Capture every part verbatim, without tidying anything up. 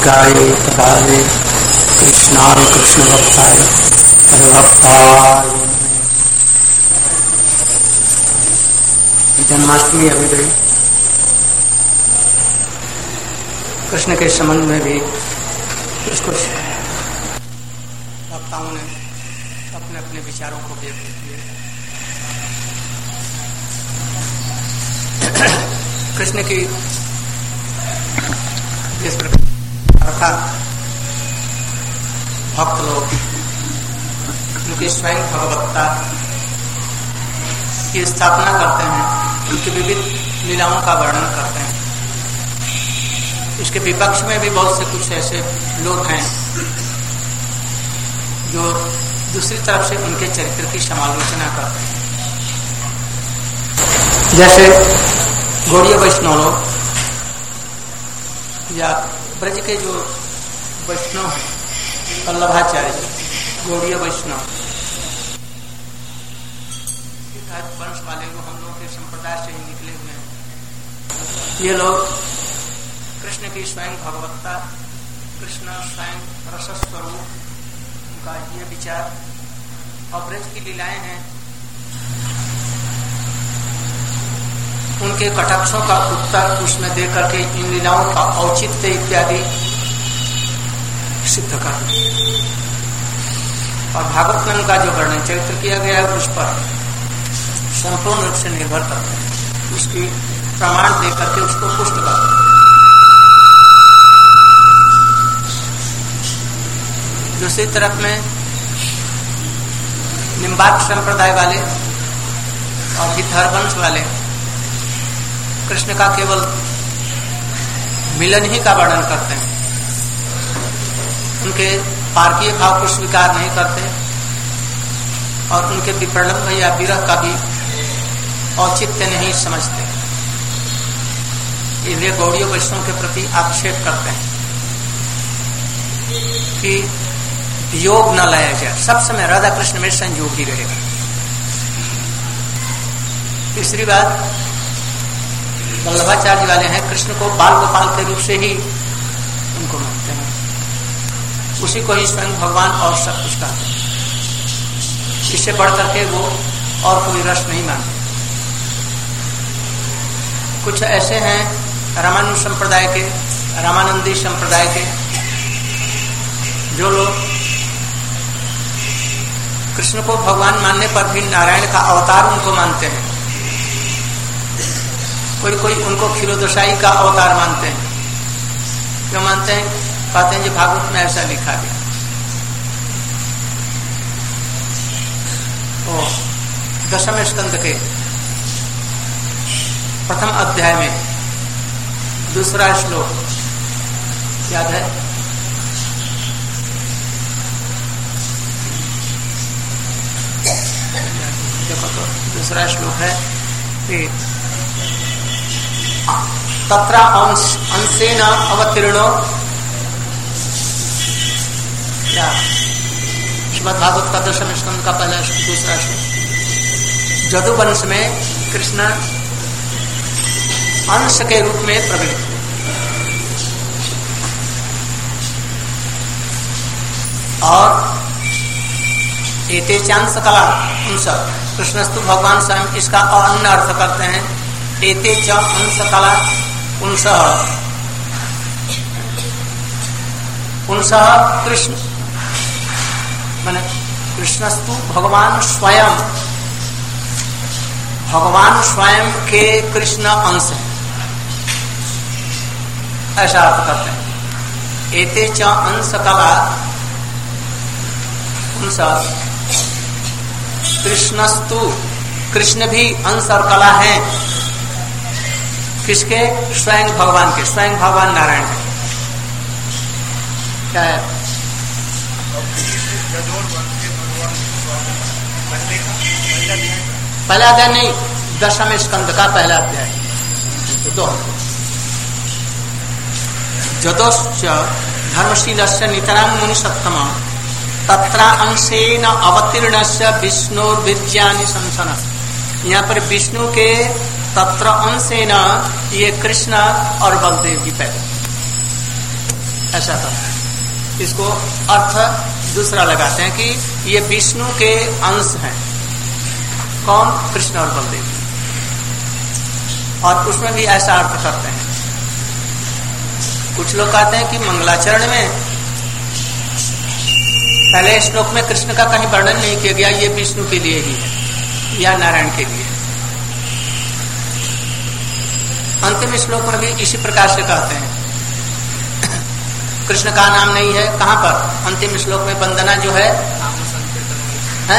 गोपिकाय तदाय कृष्णाय कृष्णभक्ताय हरिभक्ताय। जन्माष्टमी अभी गई। कृष्ण के संबंध में भी कुछ कुछ वक्ताओं ने अपने अपने विचारों को व्यक्त किए। कृष्ण की जिस प्रकार भक्त लोग उनकी स्वयं भगवत्ता की स्थापना करते हैं, उनकी विविध लीलाओं का वर्णन करते हैं। इसके विपक्ष में भी बहुत से कुछ ऐसे लोग हैं जो दूसरी तरफ से उनके चरित्र की समालोचना करते हैं। जैसे गौड़ीय वैष्णव लोग या ब्रज के जो वैष्णव हैं, वल्लभाचार्य गौड़ीय वैष्णव वंश वाले वो हम लोगों के संप्रदाय से ही निकले हुए हैं। ये लोग कृष्ण की स्वयं भगवत्ता, कृष्ण स्वयं रसस्वरूप, उनका ये विचार और ब्रज की लीलाएं हैं, उनके कटाक्षों का उत्तर उसमें देकर के इन लीलाओं का औचित्य इत्यादि सिद्ध करते हैं। और भागवत में उनका जो वर्णन चरित्र किया गया है उस पर संपूर्ण रूप से निर्भर करते हैं, उसकी प्रमाण देकर के उसको पुष्ट करते हैं। दूसरी तरफ में निम्बार्क संप्रदाय वाले और गिद्धर्वंश वाले कृष्ण का केवल मिलन ही का वर्णन करते हैं, उनके पार्कीय भाव को स्वीकार नहीं करते और उनके विप्रलंब या विरह का भी औचित्य नहीं समझते। इसलिए गौड़ीय वैष्णव के प्रति आक्षेप करते हैं कि वियोग न लाया जाए, सब समय राधा कृष्ण में संयोग ही रहेगा। तीसरी बात, वल्लभाचार्य वाले हैं कृष्ण को बाल गोपाल के रूप से ही उनको मानते हैं, उसी को ही स्वयं भगवान और सब कुछ कहते हैं। इससे बढ़ करके वो और कोई रस नहीं मानते। कुछ ऐसे हैं रामानुज संप्रदाय के, रामानंदी संप्रदाय के, जो लोग कृष्ण को भगवान मानने पर भी नारायण का अवतार उनको मानते हैं। कोई कोई उनको क्षीरोदशाई का अवतार मानते हैं। क्यों मानते हैं? कहते हैं जी भागवत में ऐसा लिखा गया। ओ दशम स्कंद के प्रथम अध्याय में दूसरा श्लोक याद है? देखो तो दूसरा श्लोक है कि तत्र अंश अंशेन अवतीर्णो, या श्रीमद् भागवत का दशम स्कंद का पहला दूसरा श्लोक। जदुवंश में कृष्ण अंश के रूप में प्रकट हुए और एते चांस कला अंश, कृष्णस्तु भगवान स्वयं इसका अन्य अर्थ करते हैं। एते च अंश कला अंश, अंश कृष्ण माने कृष्णस्तु भगवान स्वयं, भगवान स्वयं के कृष्ण अंश है, ऐसा अर्थ करते हैं। एते च अंश कला अंश, कृष्णस्तु कृष्ण भी अंश और कला है किसके? स्वयं भगवान के, स्वयं भगवान नारायण के। क्या है? पहला अध्याय नहीं, दशम स्कंद का पहला अध्याय। दो जदोश्च धर्मशीलस्य नितरां मुनिसत्तम तत्रा अंशेन अवतीर्णस्य विष्णुर्वीर्यानि संसन। यहाँ पर विष्णु के तत्र अंशेन ये कृष्ण और बलदेव जी पैदा। ऐसा था। इसको अर्थ दूसरा लगाते हैं कि ये विष्णु के अंश हैं। कौन? कृष्ण और बलदेव। और उसमें भी ऐसा अर्थ करते हैं। कुछ लोग कहते हैं कि मंगलाचरण में पहले श्लोक में कृष्ण का कहीं वर्णन नहीं किया गया, ये विष्णु के लिए ही है या नारायण के लिए। अंतिम श्लोक में भी इसी प्रकार से कहते हैं, कृष्ण का नाम नहीं है। कहां पर? अंतिम श्लोक में वंदना जो है, है?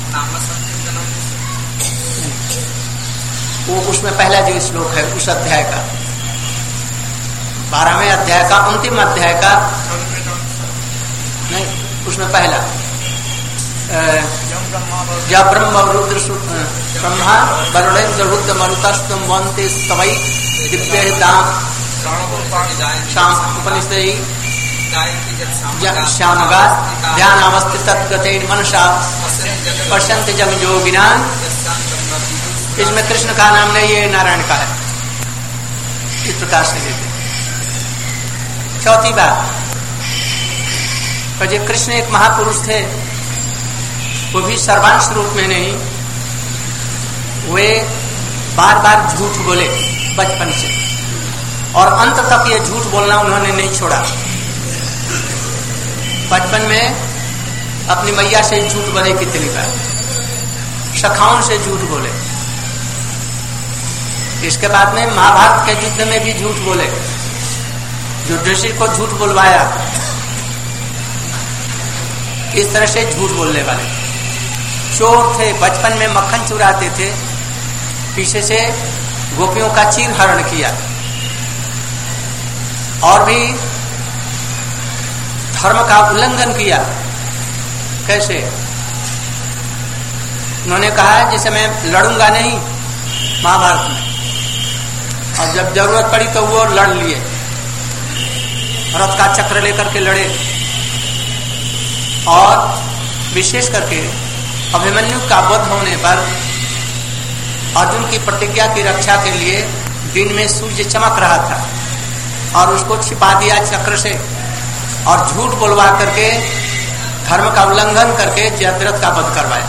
वो उसमें पहला जो श्लोक है उस अध्याय का, बारहवें अध्याय का अंतिम अध्याय का नहीं, उसमें पहला जब ब्रह्म रुद्र ब्रह्मा वरुणेन्द्र रुद्र मरुतस्तुम वंते स्तवै दिव्य दाम शाम उपनिषद श्यामगा ध्यान अवस्थित तत्गतेन मनसा पश्यन्ति जग योगिना। इसमें कृष्ण का नाम नहीं, ये नारायण का है। इस प्रकार से लेते। चौथी बात, जो कृष्ण एक महापुरुष थे, वो भी सर्वांश रूप में नहीं, वे बार बार झूठ बोले बचपन से, और अंत तक ये झूठ बोलना उन्होंने नहीं छोड़ा। बचपन में अपनी मैया से झूठ बोले कितनी बार, सखाओं से झूठ बोले। इसके बाद में महाभारत के युद्ध में भी झूठ बोले, युधिष्ठिर को झूठ बुलवाया। इस तरह से झूठ बोलने वाले चोर थे, बचपन में मक्खन चुराते थे, पीछे से गोपियों का चीर हरण किया, और भी धर्म का उल्लंघन किया। कैसे? उन्होंने कहा जैसे मैं लड़ूंगा नहीं महाभारत में, और जब जरूरत पड़ी तो वो लड़ लिए, रथ का चक्र लेकर के लड़े। और विशेष करके अभिमन्यु का वध होने पर अर्जुन की प्रतिज्ञा की रक्षा के लिए दिन में सूर्य चमक रहा था और उसको छिपा दिया चक्र से, और झूठ बोलवा करके धर्म का उल्लंघन करके जयद्रथ का वध करवाया।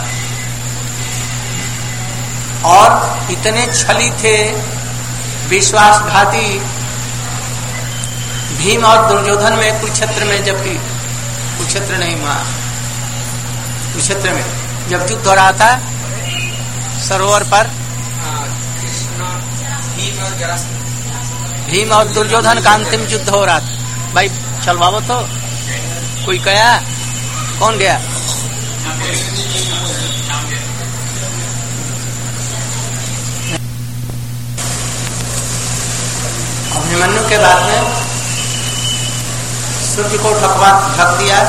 और इतने छली थे, विश्वासघाती भीम और दुर्योधन में कुरुक्षेत्र में, जबकि कुरुक्षेत्र नहीं वहां कुरुक्षेत्र में जब युद्ध हो रहा था सरोवर पर, भीम और दुर्योधन का अंतिम युद्ध हो रहा था। भाई चलवाओ तो, कोई गया? कौन गया? अभिमन्यु के बाद में सूर्य को ढकवा ढक दिया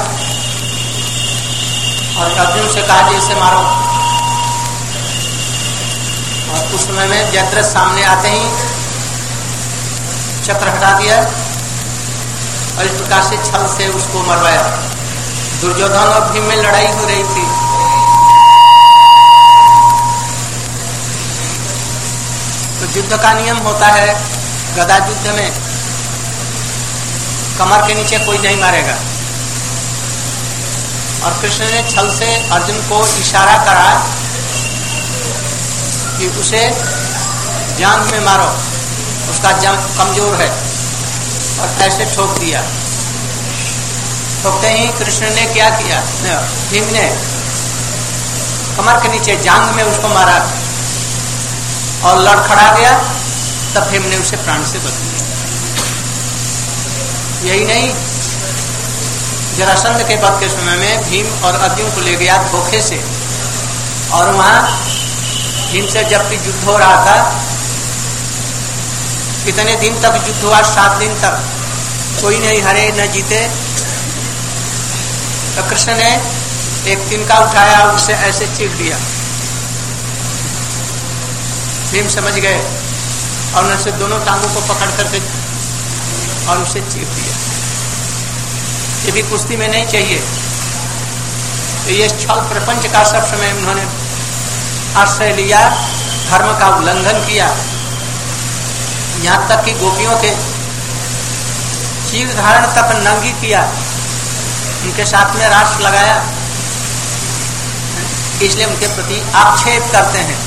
और अर्जुन से कहा कि इसे मारो। और उस समय में जयद्रथ सामने आते ही चक्र हटा दिया और इस प्रकार से छल से उसको मरवाया। दुर्योधन और भीम में लड़ाई हो रही थी। तो युद्ध का नियम होता है, गदा युद्ध में कमर के नीचे कोई नहीं मारेगा। और कृष्ण ने छल से अर्जुन को इशारा करा कि उसे जांघ में मारो, उसका जांघ कमजोर है, और ऐसे ठोक दिया। ठोकते ही कृष्ण ने क्या किया? भीम ने कमर के नीचे जांघ में उसको मारा और लड़खड़ा गया। तब भीम ने उसे प्राण से बचा लिया। यही नहीं, जरासंध के वध के समय में भीम और अर्जुन को ले गया धोखे से, और वहां भीम से जब युद्ध हो रहा था, कितने दिन तक युद्ध हुआ? सात दिन तक कोई नहीं हारे न जीते। तो कृष्ण ने एक तिनका उठाया, उससे ऐसे चीर दिया। भीम समझ गए और उनसे दोनों टांगों को पकड़ करके और उसे चीर दिया। ये भी कुश्ती में नहीं चाहिए। तो ये छल प्रपंच का सब समय उन्होंने आश्रय लिया, धर्म का उल्लंघन किया, यहाँ तक कि गोपियों के चीर धारण तक नंगी किया, उनके साथ में राष्ट्र लगाया, इसलिए उनके प्रति आक्षेप करते हैं।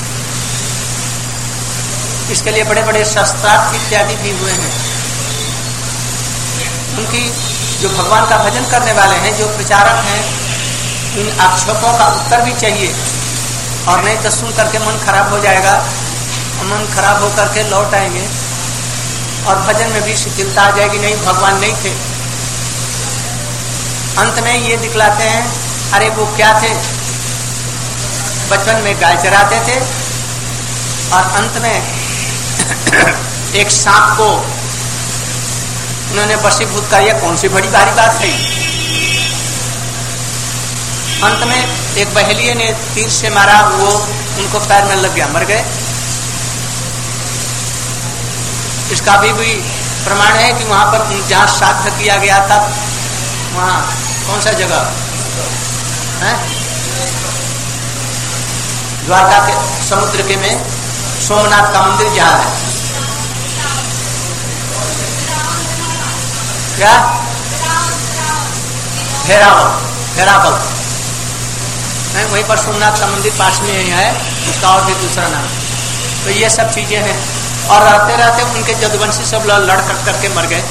इसके लिए बड़े बड़े शस्त्रास्त्र इत्यादि भी हुए हैं। उनकी जो भगवान का भजन करने वाले हैं, जो प्रचारक हैं, इन आक्षेपों का उत्तर भी चाहिए, और नहीं तो सुन करके मन खराब हो जाएगा, मन खराब होकर के लौट आएंगे और भजन में भी शिथिलता आ जाएगी, नहीं भगवान नहीं थे। अंत में ये दिखलाते हैं, अरे वो क्या थे, बचपन में गाय चराते थे और अंत में एक सांप को उन्होंने वशीभूत कर, यह कौन सी बड़ी भारी बात है। अंत में एक बहेलिये ने तीर से मारा, वो उनको पैर में लग गया, मर गए। इसका भी, भी प्रमाण है कि वहां पर जहां श्राद्ध किया गया था, वहां कौन सा जगह है, द्वारका के समुद्र के में सोमनाथ का मंदिर जहां है, क्या भेरावल, भेरावल है, वहीं पर सोमनाथ का मंदिर पास में ही है, उसका और भी दूसरा नाम। तो ये सब चीजें हैं, और रहते रहते उनके जदुवंशी सब लड़ कट करके मर गए।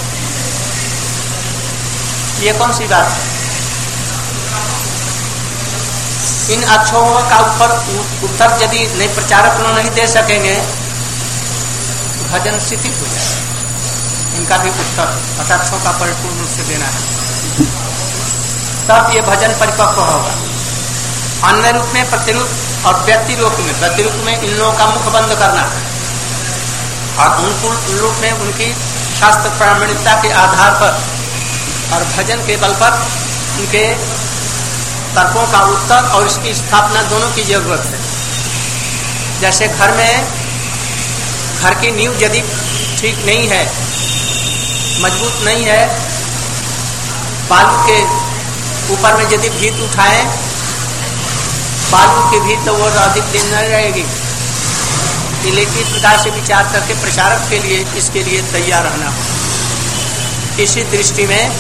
ये कौन सी बात है। इन अक्षोभों का ऊपर उत्तर यदि नहीं प्रचारक लोग नहीं दे सकेंगे तो भजन शिथिल हो जाएगा। इनका भी उत्तर अक्षों का परिपूर्ण रूप से देना है, तब ये भजन परिपक्व होगा। अन्य रूप में प्रतिरूप और व्यक्ति रूप में, व्यक्ति रूप में इन लोगों का मुख बंद करना और अनुकूल रूप में उनकी शास्त्र प्रामाणिकता के आधार पर और भजन के बल पर उनके तर्कों का उत्तर और इसकी स्थापना दोनों की जरूरत है। जैसे घर में, घर की नींव यदि ठीक नहीं है, मजबूत नहीं है, बालू के ऊपर में यदि भीत उठाएं, बालू की भीत तो वो अधिक दिन नहीं रहेगी। इसी प्रकार से विचार करके प्रचारक के लिए इसके लिए तैयार रहना हो। इसी दृष्टि में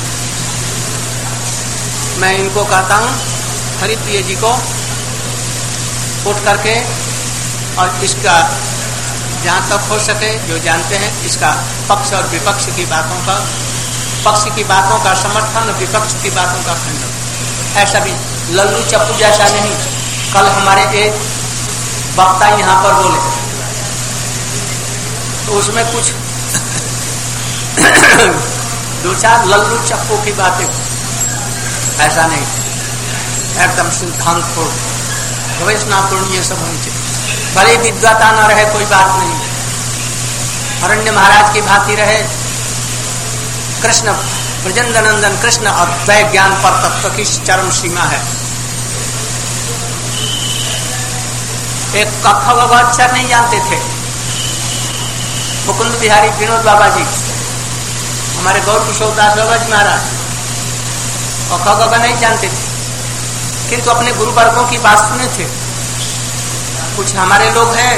मैं इनको कहता हूँ, हरिप्रिय जी को उठ करके और इसका जहाँ तक हो सके जो जानते हैं इसका पक्ष और विपक्ष की बातों का, पक्ष की बातों का समर्थन, विपक्ष की बातों का खंडन। ऐसा भी लल्लू चप्पू जैसा नहीं। कल हमारे एक वक्ता यहाँ पर बोले तो उसमें कुछ दो चार लल्लू चप्पू की बातें, ऐसा नहीं, एकदम सिद्धांतपूर्ण वैष्णवपूर्ण ये सब होनी चाहिए। भले विद्वता न रहे कोई बात नहीं, अरण्य महाराज की भांति रहे, कृष्ण ब्रजेंद्रनंदन कृष्ण अद्वैत ज्ञान पर तत्व की चरम सीमा है। एक कख ग अक्षर नहीं जानते थे मुकुंद बिहारी विनोद बाबा जी, हमारे गौर किशोर दास बाबा जी महाराज, और ख ग नहीं जानते थे, किंतु अपने गुरु वर्गों की बात सुने थे। कुछ हमारे लोग हैं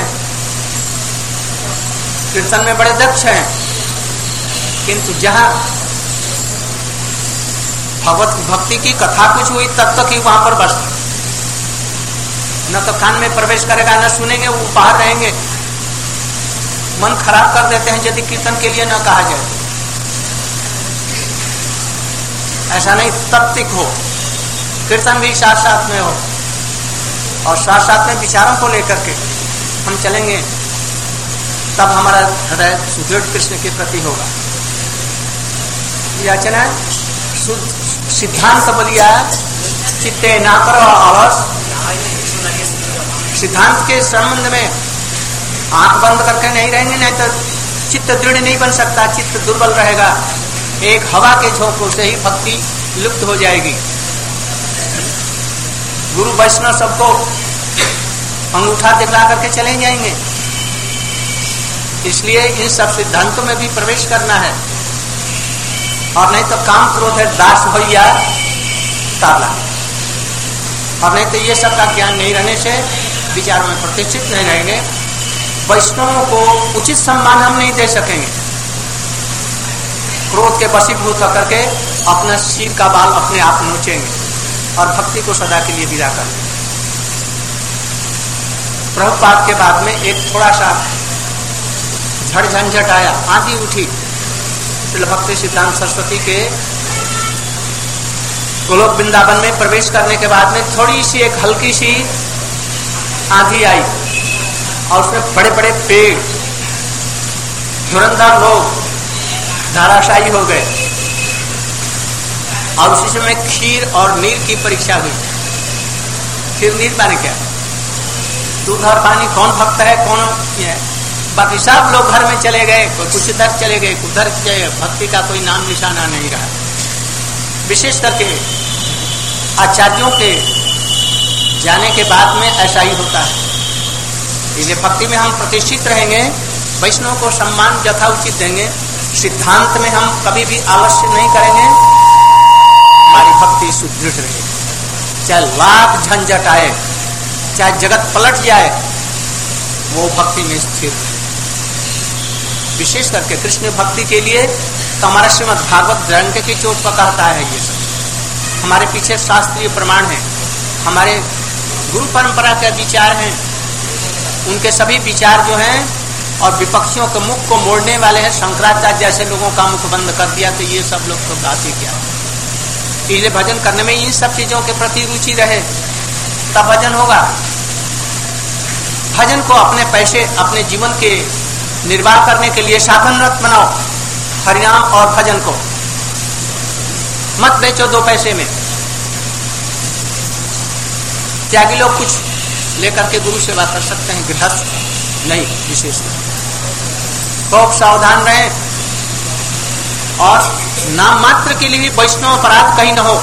कीर्तन में बड़े दक्ष हैं, किंतु जहां भगवत भक्ति की कथा कुछ हुई तब तक ही वहां पर बस, न तो कान में प्रवेश करेगा, न सुनेंगे, वो बाहर रहेंगे। मन खराब कर देते हैं यदि कीर्तन के लिए न कहा जाए। ऐसा नहीं, तत्विक हो, कीर्तन भी साथ साथ में हो और साथ साथ में विचारों को लेकर के हम चलेंगे, तब हमारा हृदय सुदृढ़ कृष्ण के प्रति होगा। याचना सिद्धांत बोलिया चित्ते ना करो आलस। सिद्धांत के संबंध में आंख बंद करके नहीं रहेंगे, नहीं तो चित्त दृढ़ नहीं बन सकता, चित्त दुर्बल रहेगा। एक हवा के झोंकों से ही भक्ति लुप्त हो जाएगी। गुरु वैष्णव सबको अंगूठा दिखला करके चले जाएंगे, इसलिए इन सब सिद्धांतों में भी प्रवेश करना है। और नहीं तो काम क्रोध है दास भैया ताला, और नहीं तो ये सब का ज्ञान नहीं रहने से विचारों में प्रतिष्ठित नहीं रहेंगे। वैष्णवों को उचित सम्मान हम नहीं दे सकेंगे। क्रोध के वशीभूत होकर के अपना सिर का बाल अपने आप नोचेंगे और भक्ति को सदा के लिए विदा कर देंगे। प्रभुपाद के बाद में एक थोड़ा सा झड़ झंझट आया, आंधी उठी। श्रील भक्ति सिद्धांत सरस्वती के गोलोक वृंदावन में प्रवेश करने के बाद में थोड़ी सी एक हल्की सी आंधी आई और उसमें बड़े बड़े पेड़, धुरंधर लोग धाराशायी हो गए और उसी समय खीर और नीर की परीक्षा हुई। खीर नीर पानी क्या, दूध और पानी कौन भक्त है कौन है। बाकी सब लोग घर में चले गए, कोई कुछ इधर चले गए, उधर गए, भक्ति का कोई नाम निशाना नहीं रहा। विशेष करके आचार्यों के जाने के बाद में ऐसा ही होता है। इसलिए भक्ति में हम प्रतिष्ठित रहेंगे, वैष्णव को सम्मान यथा उचित देंगे, सिद्धांत में हम कभी भी आलस्य नहीं करेंगे, हमारी भक्ति सुदृढ़ रहेगी। चाहे लाख झंझट आए, चाहे जगत पलट जाए, वो भक्ति में स्थिर रहे। विशेष करके कृष्ण भक्ति के लिए तो हमारा श्रीमद् भागवत ग्रंथ की चोट पर कहता है। ये सब हमारे पीछे शास्त्रीय प्रमाण है, हमारे गुरु परंपरा के विचार हैं, उनके सभी विचार जो हैं और विपक्षियों के मुख को मोड़ने वाले हैं। शंकराचार्य जैसे लोगों का मुख बंद कर दिया तो ये सब लोग तो बात ही क्या है। इसलिए भजन करने में इन सब चीजों के प्रति रुचि रहे तब भजन होगा। भजन को अपने पैसे, अपने जीवन के निर्वाह करने के लिए साधन मत बनाओ। हरिनाम और भजन को मत बेचो दो पैसे में। त्यागी लोग कुछ लेकर के गुरु सेवा कर सकते हैं, गृहस्थ नहीं। विशेष खूब सावधान रहें और नाम मात्र के लिए भी वैष्णव अपराध कहीं न हो।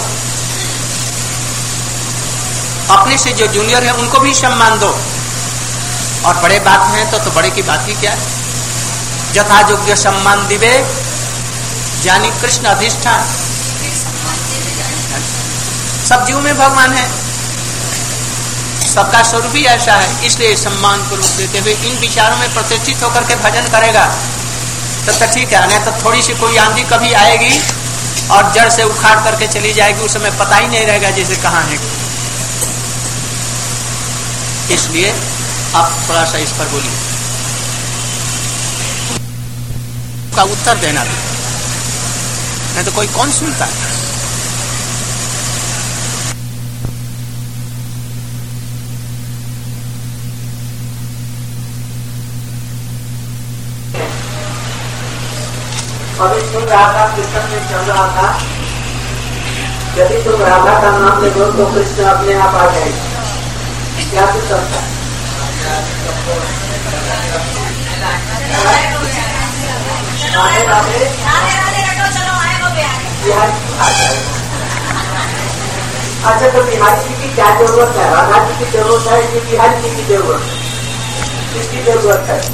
अपने से जो जूनियर है उनको भी सम्मान दो, और बड़े बात हैं तो, तो बड़े की बात ही क्या है। यथा योग्य सम्मान दिवे जानी कृष्ण अधिष्ठान। सब जीव में भगवान है, सबका स्वरूप ही ऐसा है, इसलिए सम्मान को रूप देते हुए इन विचारों में प्रतिष्ठित होकर के भजन करेगा तब तो ठीक है। नहीं तो थोड़ी सी कोई आंधी कभी आएगी और जड़ से उखाड़ करके चली जाएगी, उस समय पता ही नहीं रहेगा जैसे कहाँ है। इसलिए आप थोड़ा सा इस पर बोलिए, का उत्तर देना भी, नहीं तो कोई कौन सुनता है। अभी सुन रहा था, कृष्ण में चल रहा था, यदि तुम राधा का नाम ले दो तो कृष्ण अपने आप आ जाएगी। क्या कुछ चलता है? अच्छा, तो बिहारी जी की क्या जरूरत है? राधा जी की जरूरत है कि बिहारी जी की जरूरत है? किसकी जरूरत है?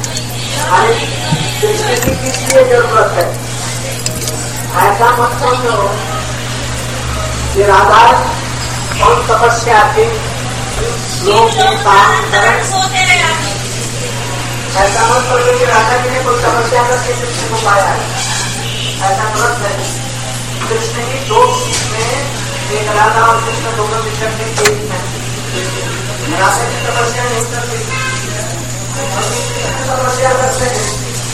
कृष्ण की किस लिए जरूरत है? ऐसा मत समझो कि राधा कौन तपस्या थी, लोग काम करें। ऐसा मत समझो कि राधा जी ने कोई तपस्या करके कृष्ण को पाया है, ऐसा गलत है। कृष्ण की दो में एक राधा और कृष्ण दोनों विषय में एक है। राधा की तपस्या नहीं करती, तपस्या करते हैं।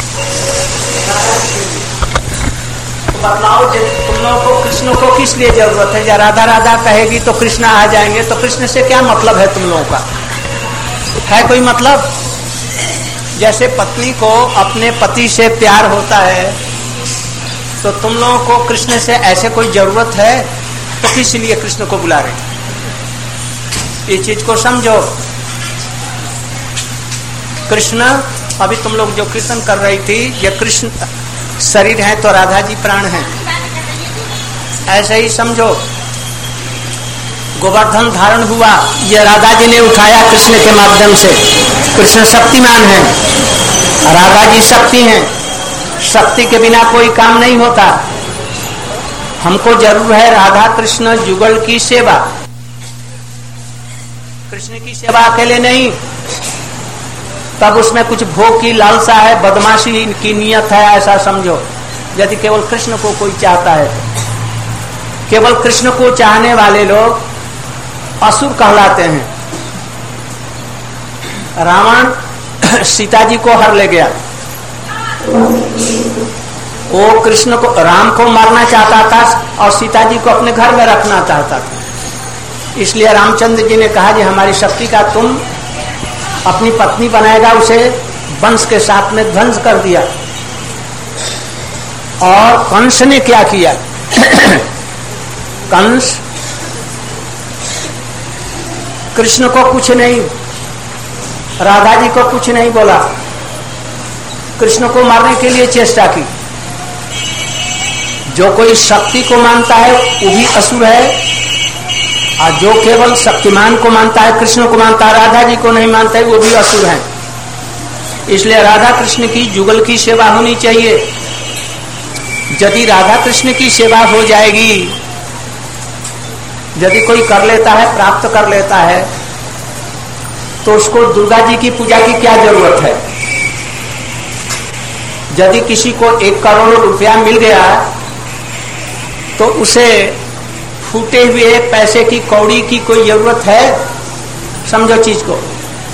बतलाओ, तुम लोगों को कृष्ण को किस लिए जरूरत है? या राधा राधा कहेगी तो कृष्ण आ जाएंगे, तो कृष्ण से क्या मतलब है तुम लोगों का? है कोई मतलब? जैसे पत्नी को अपने पति से प्यार होता है, तो तुम लोगों को कृष्ण से ऐसे कोई जरूरत है तो किस लिए कृष्ण को बुला रहे? इस चीज को समझो। कृष्ण, अभी तुम लोग जो कीर्तन कर रही थी, ये कृष्ण शरीर है तो राधा जी प्राण है, ऐसे ही समझो। गोवर्धन धारण हुआ, ये राधा जी ने उठाया कृष्ण के माध्यम से। कृष्ण शक्तिमान है, राधा जी शक्ति हैं। शक्ति के बिना कोई काम नहीं होता। हमको जरूर है राधा कृष्ण जुगल की सेवा, कृष्ण की सेवा अकेले नहीं। तब उसमें कुछ भोग की लालसा है, बदमाशी की नियत है, ऐसा समझो। यदि केवल कृष्ण को कोई चाहता है तो। केवल कृष्ण को चाहने वाले लोग असुर कहलाते हैं। रावण सीता जी को हर ले गया, वो कृष्ण को, राम को मारना चाहता था और सीता जी को अपने घर में रखना चाहता था। इसलिए रामचंद्र जी ने कहा कि हमारी शक्ति का तुम अपनी पत्नी बनाएगा, उसे वंश के साथ में ध्वंस कर दिया। और कंस ने क्या किया? कंस कृष्ण को कुछ नहीं, राधा जी को कुछ नहीं बोला, कृष्ण को मारने के लिए चेष्टा की। जो कोई शक्ति को मानता है वो भी असुर है, और जो केवल शक्तिमान को मानता है, कृष्ण को मानता है, राधा जी को नहीं मानता है, वो भी असुर है। इसलिए राधा कृष्ण की जुगल की सेवा होनी चाहिए। यदि राधा कृष्ण की सेवा हो जाएगी, यदि कोई कर लेता है, प्राप्त कर लेता है, तो उसको दुर्गा जी की पूजा की क्या जरूरत है? यदि किसी को एक करोड़ रुपया मिल गया तो उसे फूटे हुए पैसे की कौड़ी की कोई जरूरत है? समझो चीज को।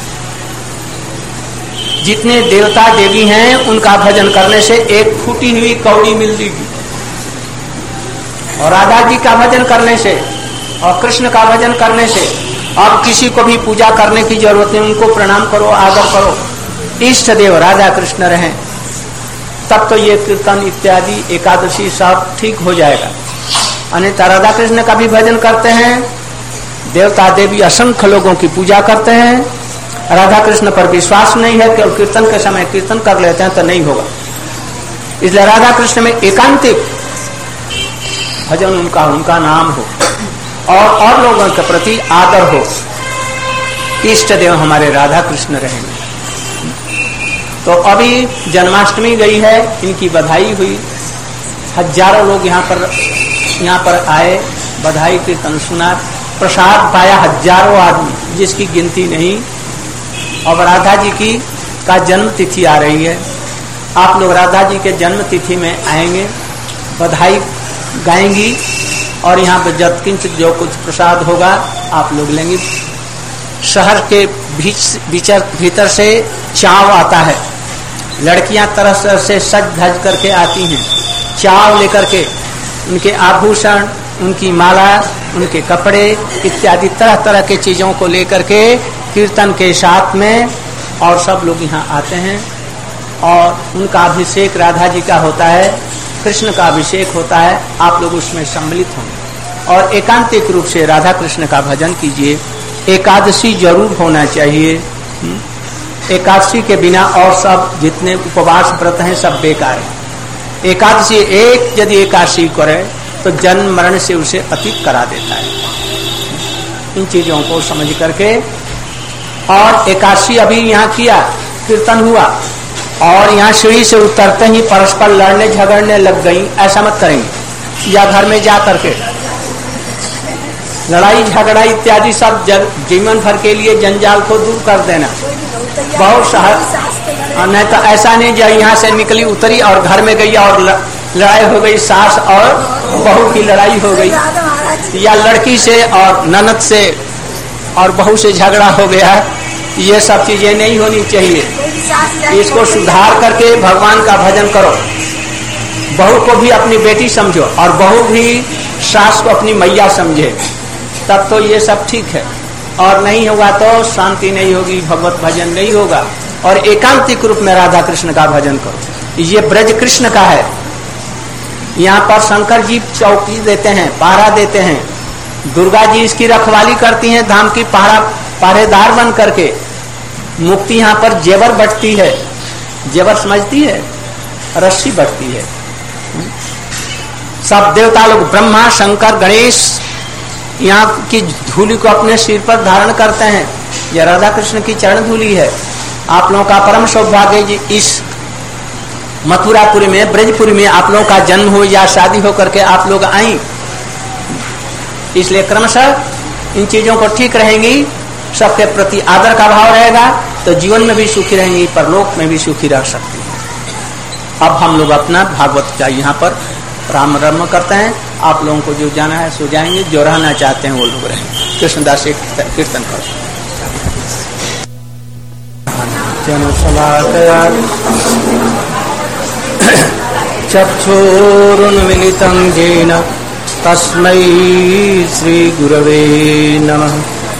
जितने देवता देवी हैं उनका भजन करने से एक फूटी हुई कौड़ी मिलेगी, और राधा जी का भजन करने से और कृष्ण का भजन करने से अब किसी को भी पूजा करने की जरूरत नहीं। उनको प्रणाम करो, आदर करो, इष्ट देव राधा कृष्ण रहें, तब तो ये कीर्तन इत्यादि एकादशी सब ठीक हो जाएगा। अन्यथा राधा कृष्ण का भी भजन करते हैं, देवता देवी असंख्य लोगों की पूजा करते हैं, राधा कृष्ण पर विश्वास नहीं है, केवल कीर्तन के समय कीर्तन कर लेते हैं तो नहीं होगा। इसलिए राधा कृष्ण में एकांतिक भजन उनका उनका नाम हो और और लोगों के प्रति आदर हो। इष्ट देव हमारे राधा कृष्ण रहेंगे। तो अभी जन्माष्टमी गई है, इनकी बधाई हुई, हजारों लोग यहाँ पर यहाँ पर आए, बधाई कीर्तन सुना, प्रसाद पाया हजारों आदमी, जिसकी गिनती नहीं। और राधा जी की का जन्म तिथि आ रही है, आप लोग राधा जी के जन्म तिथि में आएंगे, बधाई गाएंगी, और यहाँ पर जत्किंचित जो कुछ प्रसाद होगा आप लोग लेंगे। शहर के बीच भीतर से चाव आता है, लड़कियां तरह तरह से सज धज करके आती हैं, चाव लेकर के, उनके आभूषण, उनकी माला, उनके कपड़े इत्यादि तरह तरह के चीजों को लेकर के कीर्तन के साथ में, और सब लोग यहाँ आते हैं। और उनका अभिषेक राधा जी का होता है, कृष्ण का अभिषेक होता है, आप लोग उसमें सम्मिलित होंगे और एकांतिक रूप से राधा कृष्ण का भजन कीजिए। एकादशी जरूर होना चाहिए। एकादशी के बिना और सब जितने उपवास व्रत हैं सब बेकार है। एकादशी एक यदि एकादशी करे तो जन्म मरण से उसे अतीत करा देता है। इन चीजों को समझ करके, और एकादशी अभी यहाँ किया, कीर्तन हुआ, और यहाँ सीढ़ी से उतरते ही परस्पर लड़ने झगड़ने लग गई, ऐसा मत करेंगे। या घर में जा करके लड़ाई झगड़ा इत्यादि सब जीवन भर के लिए जंजाल को दूर कर देना। बहुत सहज, नहीं तो ऐसा नहीं जो यहाँ से निकली उतरी और घर में गई और लड़ाई हो गई, सास और बहू की लड़ाई हो गई, या लड़की से और ननद से और बहू से झगड़ा हो गया। ये सब चीजें नहीं होनी चाहिए। इसको सुधार करके भगवान का भजन करो। बहू को भी अपनी बेटी समझो और बहू भी सास को अपनी मैया समझे, तब तो ये सब ठीक है। और नहीं होगा तो शांति नहीं होगी, भगवत भजन नहीं होगा। और एकांतिक रूप में राधा कृष्ण का भजन करो। ये ब्रज कृष्ण का है। यहाँ पर शंकर जी चौकी देते हैं, पहरा देते हैं, दुर्गा जी इसकी रखवाली करती हैं, धाम की पहरा पहरेदार बन करके। मुक्ति यहाँ पर जेवर बटती है, जेवर समझती है, रस्सी बटती है। सब देवता लोग, ब्रह्मा शंकर गणेश, यहाँ की धूली को अपने सिर पर धारण करते हैं। यह राधा कृष्ण की चरण धूली है। आप लोगों का परम सौभाग्य जी इस मथुरापुरी में, ब्रजपुरी में आप लोगों का जन्म हो या शादी हो करके आप लोग आई। इसलिए क्रमशः इन चीजों को ठीक रहेंगी, सबके प्रति आदर का भाव रहेगा, तो जीवन में भी सुखी रहेंगी, परलोक में भी सुखी रह सकती है। अब हम लोग अपना भागवत का यहाँ पर राम रम करते हैं। आप लोगों को जो जाना है सो जाएंगे, जो रहना चाहते हैं वो लोग रहेंगे। कृष्णदास एक कीर्तन करो। चक्षुरुन्मीलितं येन तस्मै श्रीगुरवे नमः।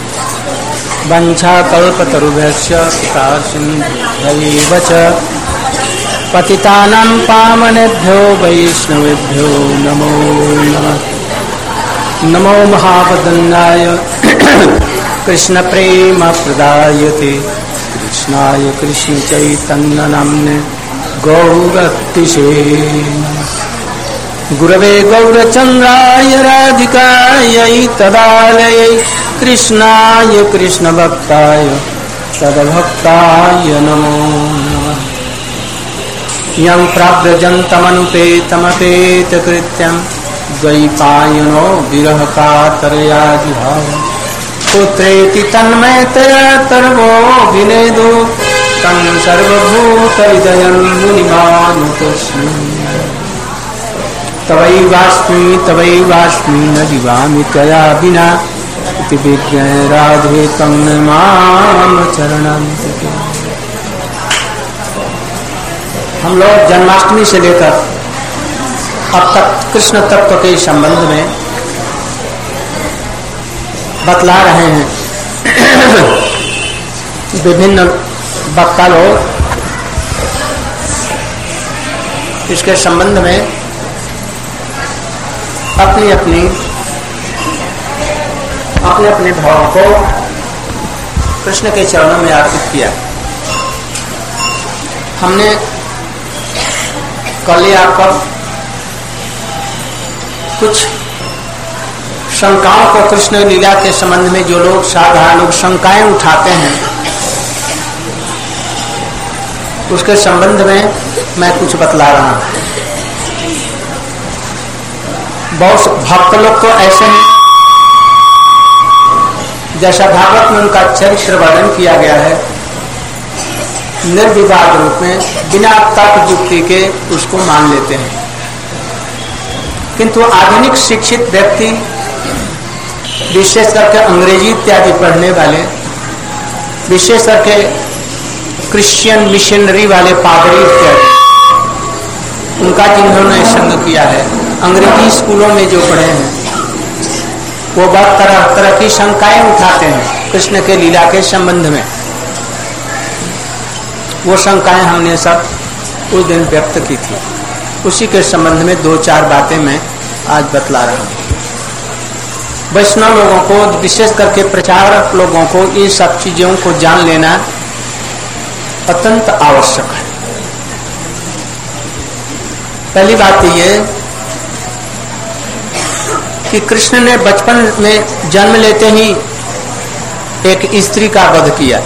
वंशाकल्पतरुभ्यश्च कृपासिन्धुभ्यैव च पतितानां पावनेभ्यो वैष्णवेभ्यो नमो नमः। नमो महावदन्नाय कृष्णप्रेमप्रदायते कृष्णाय कृष्णचैतन्यनाम्ने गौरतिशे नमः। गुरवे गौरचन्द्राय राधिकायै तदालयै कृष्णाय कृष्णभक्ताय तद्भक्ताय नमो नमः। यं प्राव्रजन्तमनुपेतमपेतकृत्यं द्वैपायनो विरहकातरया जुहाव पुत्रेति तन्मयतया तर्वोऽभिनेदो तं सर्वभूतहृदयं मुनिमानुतस्मि। तवैवास्मि तवैवास्मि न जीवामि त्वया विना इति विज्ञाय राधे तं मां चरणं तके। हम लोग जन्माष्टमी से लेकर अब तक कृष्ण तत्व के संबंध में बतला रहे हैं। विभिन्न वक्ता लोग इसके संबंध में अपनी अपनी अपने अपने भावों को कृष्ण के चरणों में अर्पित किया। हमने कल आकर कुछ शंकाओं को कृष्ण लीला के संबंध में जो लोग साधारण लोग शंकाएं उठाते हैं उसके संबंध में मैं कुछ बतला रहा हूं। बहुत भक्त लोग तो ऐसे हैं जैसा भागवत में उनका चरित्र वर्णन किया गया है, निर्विवाद रूप में बिना तर्क युक्ति के उसको मान लेते हैं। किंतु आधुनिक शिक्षित व्यक्ति विशेष करके अंग्रेजी इत्यादि पढ़ने वाले, विशेष करके क्रिश्चियन मिशनरी वाले पादरी इत्यादि, उनका जिन्होंने संग किया है, अंग्रेजी स्कूलों में जो पढ़े हैं वो बहुत तरह तरह की शंकाएं उठाते हैं कृष्ण के लीला के संबंध में। वो शंकाएं हमने सब उस दिन व्यक्त की थी। उसी के संबंध में दो चार बातें मैं आज बतला रहा हूं। वैष्णव लोगों को, विशेष करके प्रचारक लोगों को ये सब चीजों को जान लेना अत्यंत आवश्यक है। पहली बात ये कि कृष्ण ने बचपन में जन्म लेते ही एक स्त्री का वध किया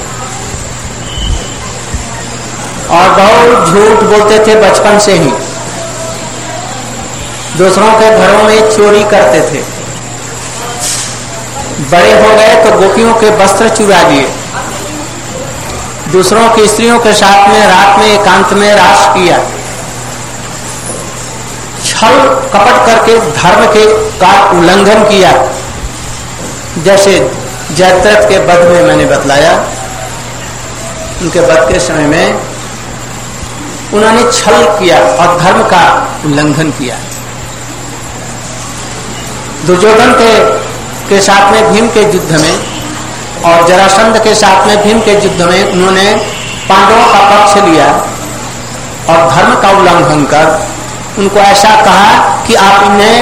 और बहुत झूठ बोलते थे बचपन से ही। दूसरों के घरों में चोरी करते थे। बड़े हो गए तो गोपियों के वस्त्र चुरा लिए। दूसरों की स्त्रियों के साथ में रात में एकांत में रास किया। छल कपट करके धर्म के का उल्लंघन किया। जैसे जयद्रथ के वध में मैंने बतलाया, उनके वध के समय में उन्होंने छल किया और धर्म का उल्लंघन किया। दुर्योधन के के साथ में भीम के युद्ध में और जरासंध के साथ में भीम के युद्ध में उन्होंने पांडवों का पक्ष लिया और धर्म का उल्लंघन कर उनको ऐसा कहा कि आप इन्हें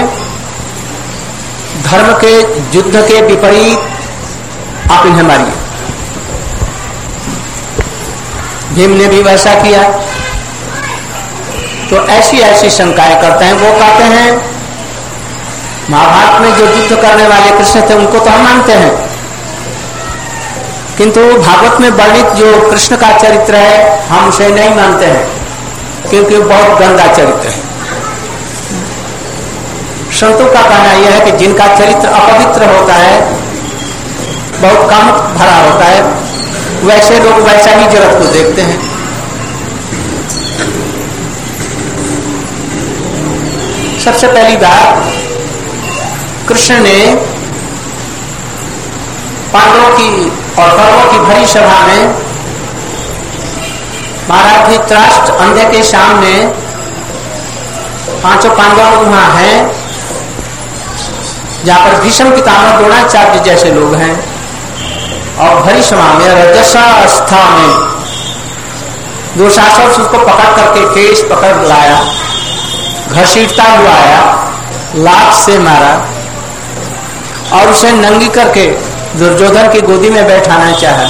धर्म के युद्ध के विपरीत आप इन्हें मारिए। भीम ने भी वैसा किया। तो ऐसी ऐसी शंकाएं करते हैं। वो कहते हैं महाभारत में जो युद्ध करने वाले कृष्ण थे उनको तो हम मानते हैं, किंतु भागवत में वर्णित जो कृष्ण का चरित्र है हम उसे नहीं मानते हैं, क्योंकि वो बहुत गंदा चरित्र है। संतों का कहना यह है कि जिनका चरित्र अपवित्र होता है, बहुत कामुक भरा होता है, वैसे लोग वैसा ही जगत को देखते हैं। सबसे पहली बात, कृष्ण ने पांडवों की और कौरवों की भरी सभा में महाराज धृतराष्ट्र अंधे के सामने, पांचों पांडव वहां हैं, जहां पर भीष्म पितामह द्रोणाचार्य जैसे लोग हैं, और भरी सभा में रजसावस्था में दुशासन उसको पकड़ करके केस पकड़ लाया, घसीटता हुआ आया, लात से मारा और उसे नंगी करके दुर्योधन की गोदी में बैठाना चाहा।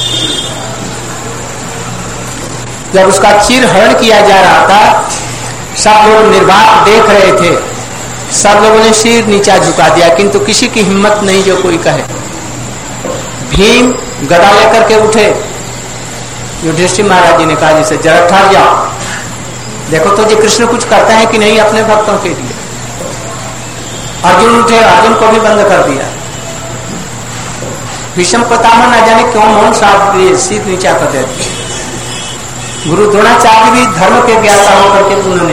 जब उसका चीर हरण किया जा रहा था, सब लोग निर्वाक देख रहे थे, सब लोगों ने सिर नीचा झुका दिया, किंतु किसी की हिम्मत नहीं जो कोई कहे। भीम गदा लेकर के उठे। युधिष्ठिर महाराज जी ने कहा, जिसे जरा ठहर जाओ, देखो तो जी कृष्ण कुछ करते हैं कि नहीं अपने भक्तों के लिए। अर्जुन उठे, अर्जुन को भी बंद कर दिया। भीष्म पितामह न जाने क्यों मौन साध दिए, सिर नीचा कर देते। गुरु द्रोणाचार्य भी धर्म के ज्ञाता होकर के उन्होंने,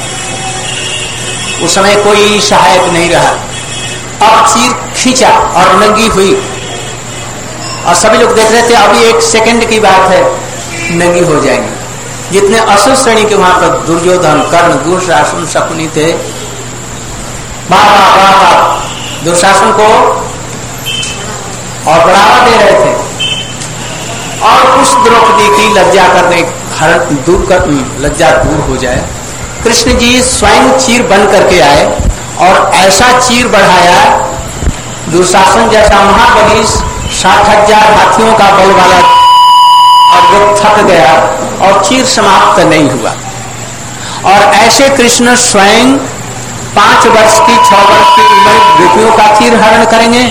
उस समय कोई सहायक नहीं रहा। अब चीर खींचा और नंगी हुई, और सभी लोग देख रहे थे अभी एक सेकंड की बात है, नंगी हो जाएंगे। जितने असुर श्रेणी के वहां पर दुर्योधन, कर्ण, दुशासन, शकुनी थे, बार बार बार बार दुशासन को और बढ़ावा दे रहे थे, और उस द्रौपदी की लज्जा करने हरण दूर कर लज्जा दूर हो जाए। कृष्ण जी स्वयं चीर बन करके आए और ऐसा चीर बढ़ाया, दुशासन जैसा महाबली साठ हजार हाथियों का बल वाला, और वो थक गया और चीर समाप्त नहीं हुआ। और ऐसे कृष्ण स्वयं पांच वर्ष की, छह वर्ष की उम्र गोपियों का चीर हरण करेंगे।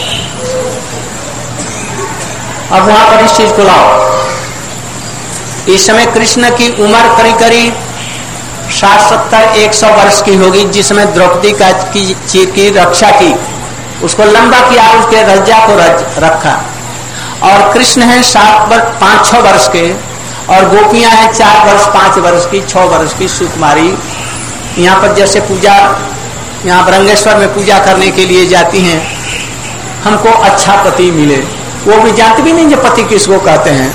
अब वहां पर इस चीज को लाओ। इस समय कृष्ण की उम्र करीब करीब साठ सत्तर एक सौ वर्ष की होगी, जिसमें द्रौपदी का की चीर की रक्षा की, उसको लंबा किया, उसके रज्जा को रज, रखा। और कृष्ण है सात वर्ष पांच छह वर्ष के, और गोपियां हैं चार वर्ष पांच वर्ष की, छह वर्ष की सुकुमारी। यहाँ पर जैसे पूजा, यहाँ ब्रह्मेश्वर में पूजा करने के लिए जाती हैं, हमको अच्छा पति मिले, वो भी जानते भी नहीं जो पति किसको कहते हैं,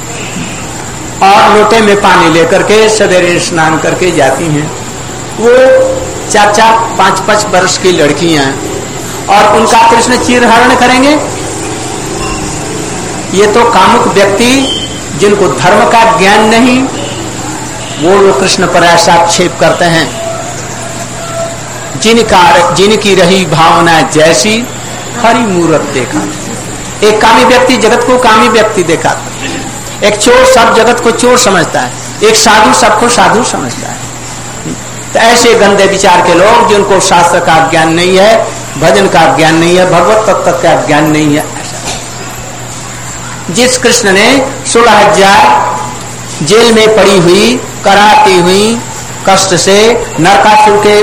और लोटे में पानी लेकर के सवेरे स्नान करके जाती हैं। वो चार चार पांच पांच वर्ष की लड़कियां हैं, और उनका कृष्ण चीर हरण करेंगे। ये तो कामुक व्यक्ति जिनको धर्म का ज्ञान नहीं, वो लोग कृष्ण पर ऐसा आक्षेप करते हैं। जिनका जिनकी रही भावना जैसी, हरि मूरत देखा। एक कामी व्यक्ति जगत को कामी व्यक्ति देखा, एक चोर सब जगत को चोर समझता है, एक साधु सबको साधु समझता है। तो ऐसे गंदे विचार के लोग, जिनको शास्त्र का ज्ञान नहीं है, भजन का ज्ञान नहीं है, भगवत तत्व का ज्ञान नहीं है, ऐसा। जिस कृष्ण ने सोलह हजार जेल में पड़ी हुई, कराती हुई कष्ट से, नरकासुर के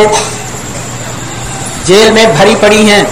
जेल में भरी पड़ी हैं,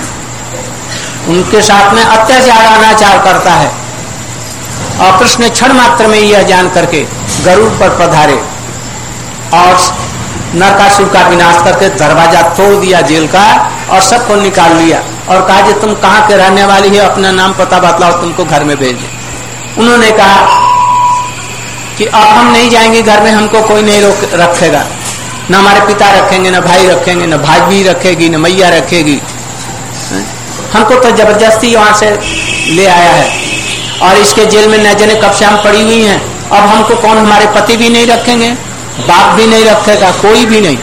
उनके साथ में अत्याचार अनाचार करता है, और कृष्ण क्षण मात्र में यह जान करके गरुड़ पर पधारे और नरकासुर का विनाश करके दरवाजा तोड़ दिया जेल का, और सबको निकाल लिया, और कहा कि तुम कहाँ के रहने वाली है, अपना नाम पता बतलाओ, तुमको घर में भेज दे। उन्होंने कहा कि अब हम नहीं जाएंगे घर में, हमको कोई नहीं रोक रखेगा, न हमारे पिता रखेंगे, न भाई रखेंगे, न भाभी रखेगी, न मैया रखेगी, हमको तो जबरदस्ती वहां से ले आया है, और इसके जेल में न जाने कब से हम पड़ी हुई हैं। अब हमको कौन, हमारे पति भी नहीं रखेंगे, बाप भी नहीं रखेगा, कोई भी नहीं।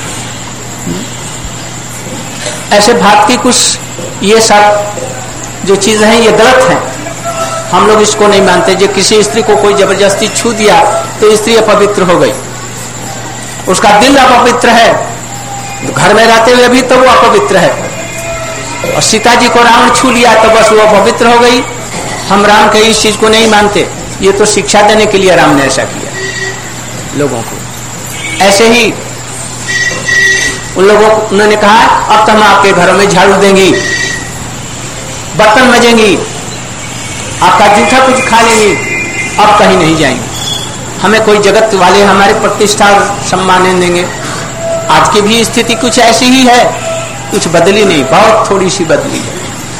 ऐसे भाव की कुछ ये सब जो चीज है, ये गलत है, हम लोग इसको नहीं मानते। जो किसी स्त्री को कोई जबरदस्ती छू दिया तो स्त्री अपवित्र हो गई, उसका दिल अपवित्र है, घर में रहते हुए भी तो वो अपवित्र है। और सीता जी को रावण छू लिया तो बस वो अपवित्र हो गई। हम राम के इस चीज को नहीं मानते, ये तो शिक्षा देने के लिए राम ने ऐसा किया लोगों को। ऐसे ही उन लोगों को उन्होंने कहा, अब तो हम आपके घरों में झाड़ू देंगी, बर्तन मजेंगी, आपका जूठा कुछ खा लेंगी, अब कहीं नहीं जाएंगे, हमें कोई जगत वाले हमारे प्रतिष्ठा और सम्मान नहीं देंगे। आज की भी स्थिति कुछ ऐसी ही है, कुछ बदली नहीं, बहुत थोड़ी सी बदली है।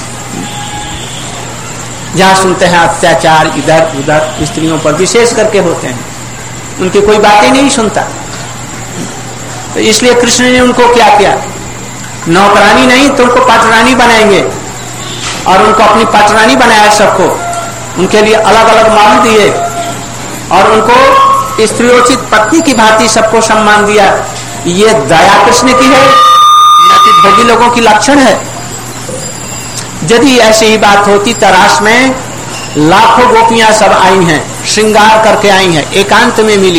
जहां सुनते हैं अत्याचार इधर उधर स्त्रियों पर विशेष करके होते हैं, उनकी कोई बातें नहीं सुनता। तो इसलिए कृष्ण ने उनको क्या किया, नौकरानी नहीं तो उनको पाटरानी बनाएंगे, और उनको अपनी पाटरानी बनाया सबको, उनके लिए अलग अलग मान दिए और उनको स्त्रियोचित पत्नी की भांति सबको सम्मान दिया। ये दया कृष्ण की है, न कि भोगी लोगों की लक्षण है। यदि ऐसी ही बात होती, तराश में लाखों गोपियां सब आई हैं, श्रृंगार करके आई हैं, एकांत में मिली,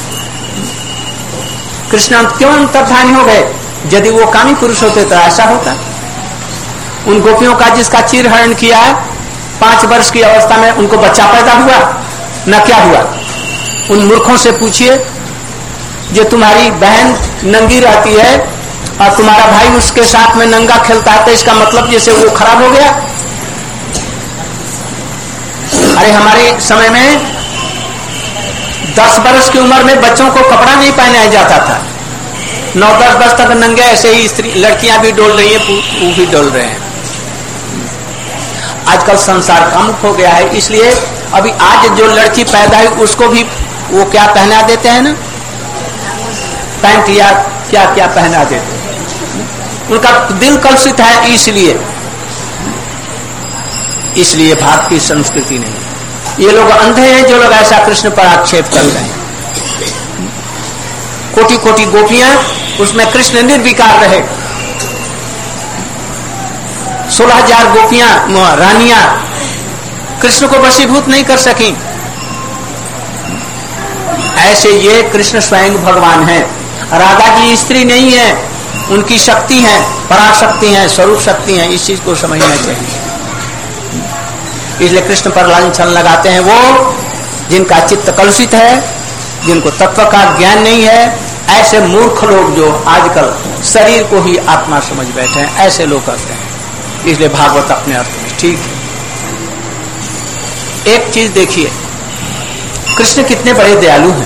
कृष्ण क्यों अंतर्धानी हो गए? यदि वो कामी पुरुष होते तो ऐसा होता। उन गोपियों का जिसका चीरहरण किया, पांच वर्ष की अवस्था में उनको बच्चा पैदा हुआ, न क्या हुआ? उन मूर्खों से पूछिए, जो तुम्हारी बहन नंगी रहती है और तुम्हारा भाई उसके साथ में नंगा खेलता है, तो इसका मतलब जैसे वो खराब हो गया। अरे हमारे समय में दस वर्ष की उम्र में बच्चों को कपड़ा नहीं पहनाया जाता था, नौ दस वर्ष तक नंगे, ऐसे ही स्त्री लड़कियां भी डोल रही हैं, वो भी डोल रहे हैं। आजकल संसार कम हो गया है, इसलिए अभी आज जो लड़की पैदा हुई उसको भी वो क्या पहना देते हैं ना, पैंट या क्या क्या पहना देते हैं। उनका दिल कलुषित है, इसलिए इसलिए भारत की संस्कृति नहीं। ये लोग अंधे हैं जो लोग ऐसा कृष्ण पर आक्षेप कर रहे हैं। कोटि कोटि गोपियां, उसमें कृष्ण निर्विकार रहे। सोलह हजार गोपियां रानियां कृष्ण को वशीभूत नहीं कर सकी। ऐसे ये कृष्ण स्वयं भगवान है, राधा जी स्त्री नहीं है, उनकी शक्ति है, पराशक्ति है, स्वरूप शक्ति है। इस चीज को समझना चाहिए। इसलिए कृष्ण पर लांछन लगाते हैं वो जिनका चित्त कलुषित है, जिनको तत्व का ज्ञान नहीं है। ऐसे मूर्ख लोग जो आजकल शरीर को ही आत्मा समझ बैठे हैं, ऐसे लोग करते हैं। इसलिए भागवत अपने अर्थ में ठीक है। एक चीज देखिए, कृष्ण कितने बड़े दयालु हैं।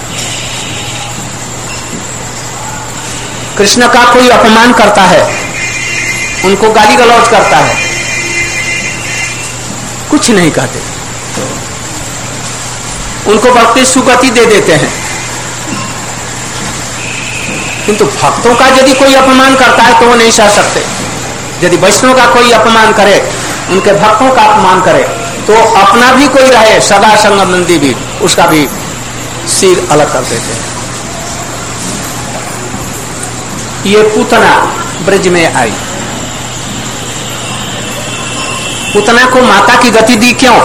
कृष्ण का कोई अपमान करता है, उनको गाली गलौज करता है, कुछ नहीं कहते, उनको भक्ति सुगति दे देते हैं। किंतु भक्तों का यदि कोई अपमान करता है तो वो नहीं सह सकते। यदि वैष्णव का कोई अपमान करे, उनके भक्तों का अपमान करे, तो अपना भी कोई रहे सदा संगमनंदी भी, उसका भी सिर अलग कर देते हैं। ये पूतना ब्रज में आई, पूतना को माता की गति दी क्यों?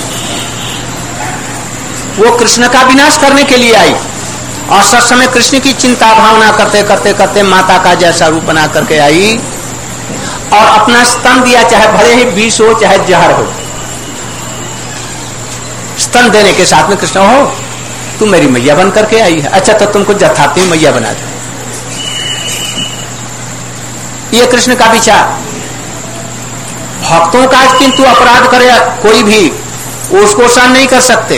वो कृष्ण का विनाश करने के लिए आई, और सब समय कृष्ण की चिंता भावना करते करते करते माता का जैसा रूप बना करके आई, और अपना स्तन दिया, चाहे भले ही विष हो चाहे जहर हो। स्तन देने के साथ में कृष्ण हो तू मेरी मैया बन करके आई है, अच्छा तो तुमको जथाती मैया बना दे। ये कृष्ण का विचार। भक्तों का किंतु अपराध करे कोई भी, उसको सहन नहीं कर सकते।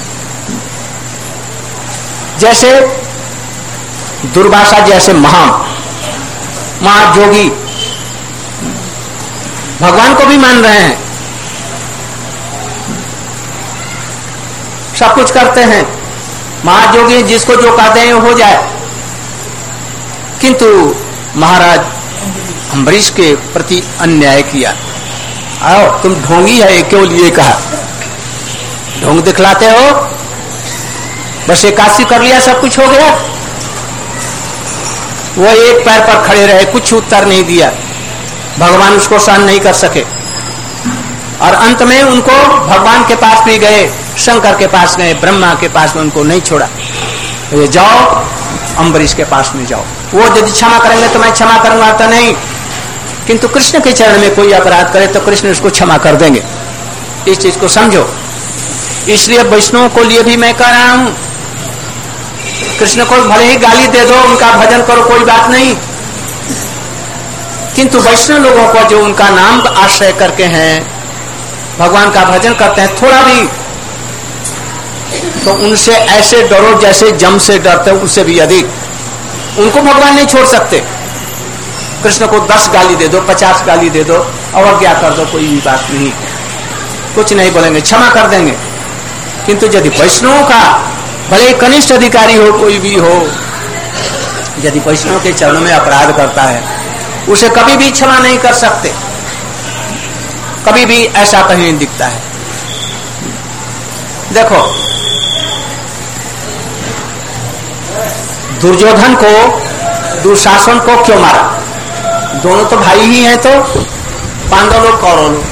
जैसे दुर्वासा जैसे महा महाजोगी भगवान को भी मान रहे हैं, सब कुछ करते हैं, महाजोगी जिसको जो कहते हैं हो जाए। किंतु महाराज अम्बरीश के प्रति अन्याय किया। आओ तुम ढोंगी है, केवल ये कहा, ढोंग दिखलाते हो, बस एकादशी कर लिया सब कुछ हो गया। वो एक पैर पर खड़े रहे, कुछ उत्तर नहीं दिया। भगवान उसको सहन नहीं कर सके, और अंत में उनको भगवान के पास भी गए, शंकर के पास गए, ब्रह्मा के पास में, उनको नहीं छोड़ा। तो ये जाओ अम्बरीश के पास में जाओ, वो यदि क्षमा करेंगे तो मैं क्षमा करूंगा, तो नहीं। किंतु कृष्ण के चरण में कोई अपराध करे तो कृष्ण उसको क्षमा कर देंगे। इस चीज को समझो। इसलिए वैष्णव को लिए भी मैं कह रहा हूं, कृष्ण को भले ही गाली दे दो, उनका भजन करो, कोई बात नहीं, किंतु वैष्णव लोगों को जो उनका नाम आश्रय करके हैं, भगवान का भजन करते हैं, थोड़ा भी तो उनसे ऐसे डरो जैसे जम से डरते हो, उससे भी अधिक। उनको भगवान नहीं छोड़ सकते। कृष्ण को दस गाली दे दो, पचास गाली दे दो, अवज्ञा कर दो, कोई भी बात नहीं, कुछ नहीं बोलेंगे, क्षमा कर देंगे। किंतु यदि वैष्णव का भले कनिष्ठ अधिकारी हो, कोई भी हो, यदि वैष्णव के चरणों में अपराध करता है, उसे कभी भी क्षमा नहीं कर सकते, कभी भी ऐसा कहीं नहीं दिखता है। देखो, दुर्योधन को, दुशासन को क्यों मारा? दोनों तो भाई ही हैं, तो पांडव लोग कौरव लोग,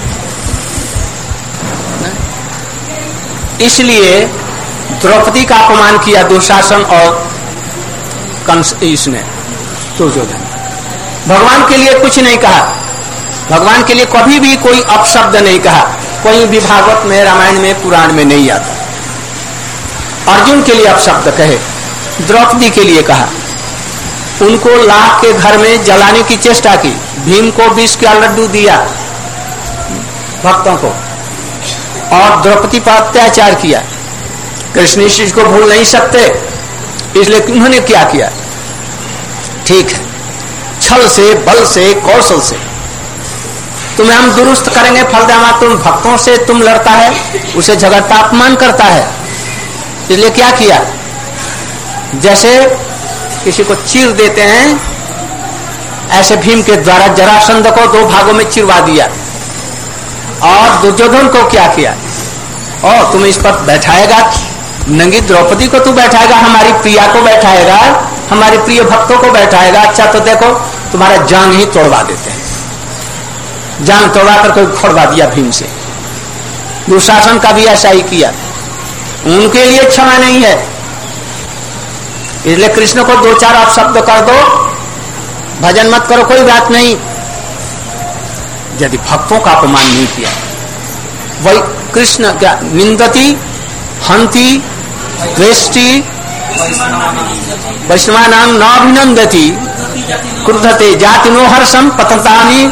इसलिए द्रौपदी का अपमान किया दुशासन और कंस, इसने दुर्योधन। भगवान के लिए कुछ नहीं कहा, भगवान के लिए कभी भी कोई अपशब्द नहीं कहा, कोई भी भागवत में, रामायण में, पुराण में नहीं आता। अर्जुन के लिए अपशब्द कहे, द्रौपदी के लिए कहा, उनको लाख के घर में जलाने की चेष्टा की, भीम को विष का लड्डू दिया भक्तों को, और द्रौपदी पर अत्याचार किया। कृष्ण इस चीज को भूल नहीं सकते, इसलिए उन्होंने क्या किया? ठीक है, छल से, बल से, कौशल से तुम्हें हम दुरुस्त करेंगे। फलदामा तुम भक्तों से तुम लड़ता है, उसे झगड़ता, अपमान करता है, इसलिए क्या किया? जैसे किसी को चीर देते हैं, ऐसे भीम के द्वारा जरासंध को दो भागों में चिरवा दिया। और दुर्योधन को क्या किया? और तुम इस पर बैठाएगा, नंगी द्रौपदी को तू बैठाएगा, हमारी प्रिया को बैठाएगा, हमारे प्रिय भक्तों को बैठाएगा, अच्छा तो देखो तुम्हारा जांग ही तोड़वा देते हैं। जांग तोड़वा करके खोड़वा दिया भीम से। दुशासन का भी ऐसा ही किया, उनके लिए क्षमा नहीं है, इसलिए कृष्ण को दो चार अपशब्द कर दो, भजन मत करो, कोई बात नहीं, यदि भक्तों का अपमान नहीं किया। वही कृष्ण क्या निंदती, हंती, द्वेष्टि, वैष्णवानां न अभिनंदति, क्रुद्धते जातिनो हर्षम पततानि।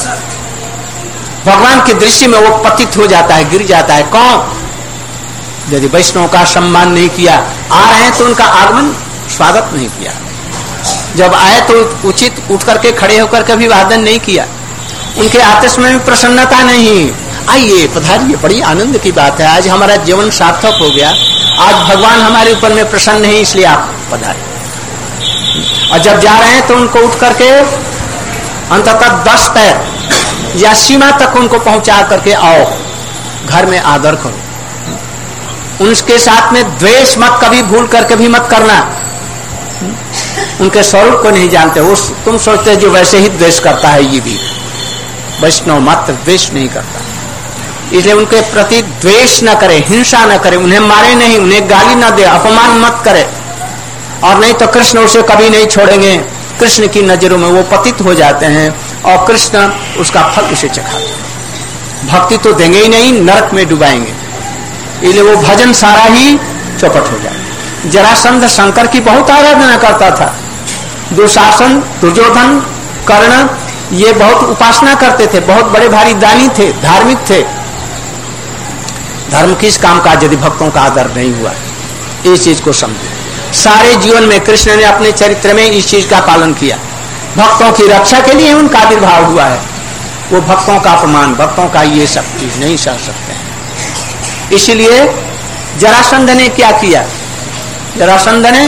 भगवान की दृष्टि में वो पतित हो जाता है, गिर जाता है। कौन? यदि वैष्णव का सम्मान नहीं किया, आ रहे हैं तो उनका आगमन स्वागत नहीं किया, जब आए तो उचित उठ करके खड़े होकर के अभिवादन नहीं किया, उनके आतिश में भी प्रसन्नता नहीं। आइए पधारिए, बड़ी आनंद की बात है, आज हमारा जीवन सार्थक हो गया, आज भगवान हमारे ऊपर में प्रसन्न है, इसलिए आप पधारे। और जब जा रहे हैं तो उनको उठ करके अंततः दस पैर या सीमा तक उनको पहुंचा करके आओ, घर में आदर करो। उनके साथ में द्वेष मत कभी भूल करके भी मत करना, उनके स्वरूप को नहीं जानते, वो तुम सोचते जो वैसे ही द्वेष करता है, ये भी वैष्णव मात्र द्वेष नहीं करता। इसलिए उनके प्रति द्वेष न करे, हिंसा न करे, उन्हें मारे नहीं, उन्हें गाली न दे, अपमान मत करे, और नहीं तो कृष्ण उसे कभी नहीं छोड़ेंगे। कृष्ण की नजरों में वो पतित हो जाते हैं और कृष्ण उसका फल उसे चखाते हैं। भक्ति तो देंगे ही नहीं, नरक में डुबाएंगे, इसलिए वो भजन सारा ही चौपट हो जाए। जरासंध शंकर की बहुत आराधना करता था, दुशासन, दुर्योधन, कर्ण ये बहुत उपासना करते थे, बहुत बड़े भारी दानी थे, धार्मिक थे। धर्म किस काम का यदि भक्तों का आदर नहीं हुआ? इस चीज को समझे। सारे जीवन में कृष्ण ने अपने चरित्र में इस चीज का पालन किया, भक्तों की रक्षा के लिए उनका आविर्भाव हुआ है। वो भक्तों का अपमान, भक्तों का ये सब चीज नहीं सह सकते हैं। इसलिए जरासंध ने क्या किया? जरासंध ने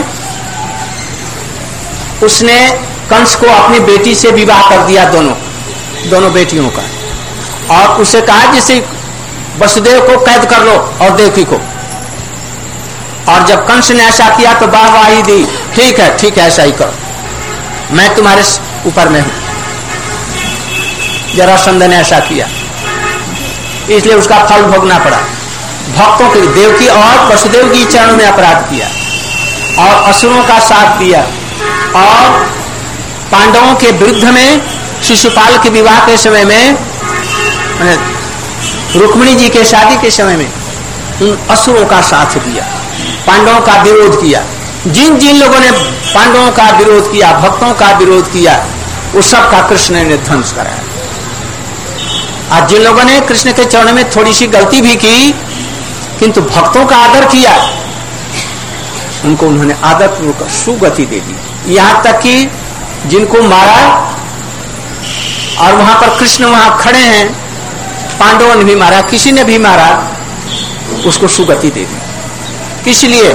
उसने कंस को अपनी बेटी से विवाह कर दिया, दोनों दोनों बेटियों का, और उसे कहा जिसे वसुदेव को कैद कर लो और देवकी को। और जब कंस ने ऐसा किया तो वाहवाही दी, ठीक है ठीक है ऐसा ही करो, मैं तुम्हारे ऊपर में हूं। जरासंध ने ऐसा किया, इसलिए उसका फल भोगना पड़ा। भक्तों के देवकी और वसुदेव की चरणों में अपराध किया और असुरों का साथ दिया, और पांडवों के विरुद्ध में शिशुपाल के विवाह के समय में, रुक्मिणी जी के शादी के समय में उन असुरों का साथ दिया, पांडवों का विरोध किया। जिन जिन लोगों ने पांडवों का विरोध किया, भक्तों का विरोध किया, उस सब का कृष्ण ने ध्वंस कराया। आज जिन लोगों ने कृष्ण के चरण में थोड़ी सी गलती भी की किंतु भक्तों का आदर किया, उनको उन्होंने आदर पूर्वक सुगति दे दी। यहां तक कि जिनको मारा और वहां पर कृष्ण वहां खड़े हैं, पांडवों ने भी मारा, किसी ने भी मारा, उसको सुगति दे दी। किस लिए?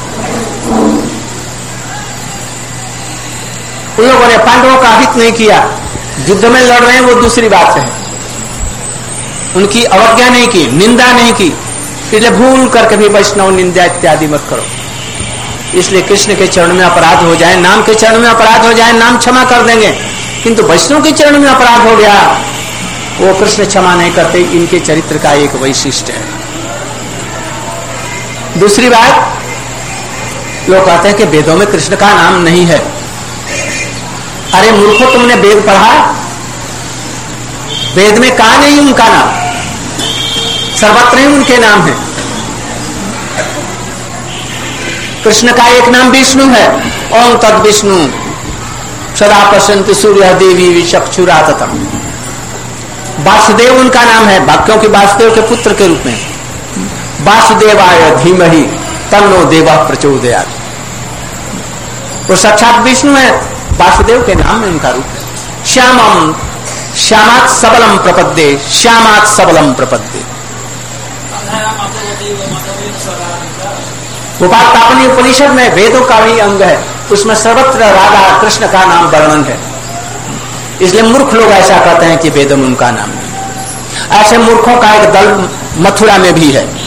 उन लोगों ने पांडवों का हित नहीं किया, युद्ध में लड़ रहे हैं वो दूसरी बात है, उनकी अवज्ञा नहीं की, निंदा नहीं की। इसलिए भूल करके भी वैष्णव निंदा इत्यादि मत करो। इसलिए कृष्ण के चरण में अपराध हो जाए, नाम के चरण में अपराध हो जाए, नाम क्षमा कर देंगे, किंतु वैष्णव के चरण में अपराध हो गया, वो कृष्ण क्षमा नहीं करते। इनके चरित्र का एक वैशिष्ट्य है। दूसरी बात, लोग कहते हैं कि वेदों में कृष्ण का नाम नहीं है। अरे मूर्खों, तुमने वेद पढ़ा? वेद में कहा नहीं उनका नाम, सर्वत्र ही उनके नाम है। कृष्ण का एक नाम विष्णु है, ओम तद विष्णु सदा पश्यन्ति सूर्य देवी चक्षुराततम। वासुदेव उनका नाम है, क्योंकि वासुदेव के पुत्र के रूप में वासुदेवाय धीमहि तन्नो देवः प्रचोदयात्। वो साक्षात विष्णु है, वासुदेव के नाम में उनका रूप है। श्यामम श्यामात् सबलम प्रपद्ये, श्यामात् सबलम प्रपद्ये। गोपाल तापनी उपनिषद में वेदों का भी अंग है, उसमें सर्वत्र राधा कृष्ण का नाम वर्णन है। इसलिए मूर्ख लोग ऐसा कहते हैं कि वेदों में उनका नाम नहीं। ऐसे मूर्खों का एक दल मथुरा में भी है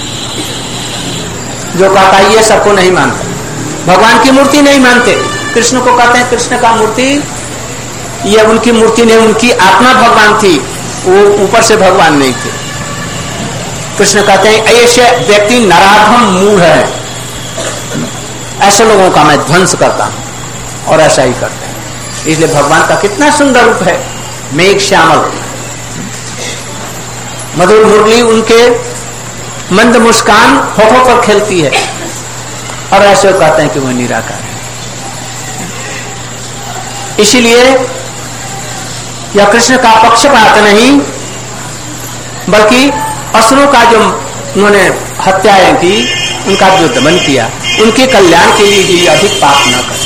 जो कहता है ये सबको नहीं मानते, भगवान की मूर्ति नहीं मानते। कृष्ण को कहते हैं कृष्ण का मूर्ति, ये उनकी मूर्ति नहीं, उनकी आत्मा भगवान थी, वो ऊपर से भगवान नहीं थे। कृष्ण कहते हैं ऐसे व्यक्ति नराधम मूढ़ है, ऐसे लोगों का मैं ध्वंस करता हूं, और ऐसा ही करते हैं। इसलिए भगवान का कितना सुंदर रूप है, मेघ श्यामल, मधुर मुरली उनके मंद मुस्कान होठों पर खेलती है, और ऐसे कहते हैं कि वह निराकार है। इसीलिए यह कृष्ण का पक्षपात नहीं, बल्कि असुरों का जो उन्होंने हत्याएं की, उनका जो दमन किया, उनके कल्याण के लिए ही अधिक पाप न करें।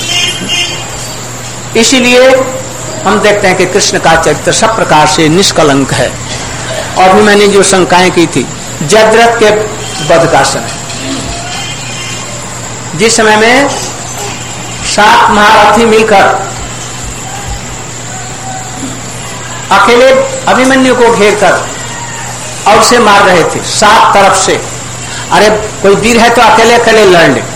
इसीलिए हम देखते हैं कि कृष्ण का चरित्र सब प्रकार से निष्कलंक है। और भी मैंने जो शंकाएं की थी, जयद्रथ के वध का समय, जिस समय में सात महारथी मिलकर अकेले अभिमन्यु को घेर कर और उसे मार रहे थे सात तरफ से। अरे कोई वीर है तो अकेले अकेले लड़ ले,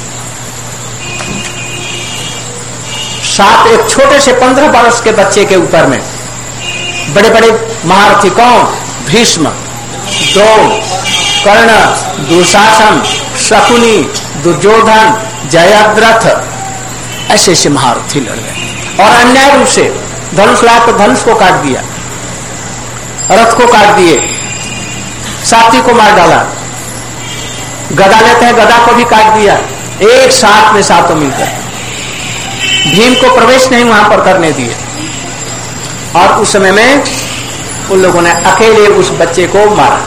सात एक छोटे से पंद्रह वर्ष के बच्चे के ऊपर में बड़े बड़े महारथी कौन? भीष्म, द्रोण, कर्ण, दुशासन, शकुनी, दुर्योधन, जयद्रथ, ऐसे ऐसे महारथी लड़ गए और अन्याय रूप से धनुष ला तो धनुष को काट दिया, रथ को काट दिए, साथी को मार डाला, गदा लेते हैं गदा को भी काट दिया, एक साथ में सातों मिलकर। भीम को प्रवेश नहीं वहां पर करने दिए। और उस समय में उन लोगों ने अकेले उस बच्चे को मारा।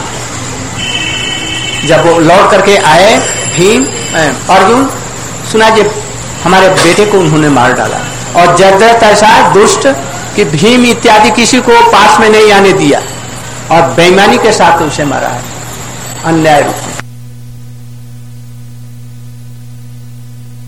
जब वो लौट करके आए भीम अर्जुन, सुना जी हमारे बेटे को उन्होंने मार डाला। और जयद्रथ ऐसा दुष्ट कि भीम इत्यादि किसी को पास में नहीं आने दिया और बेईमानी के साथ उसे मारा है, अन्याय रूप।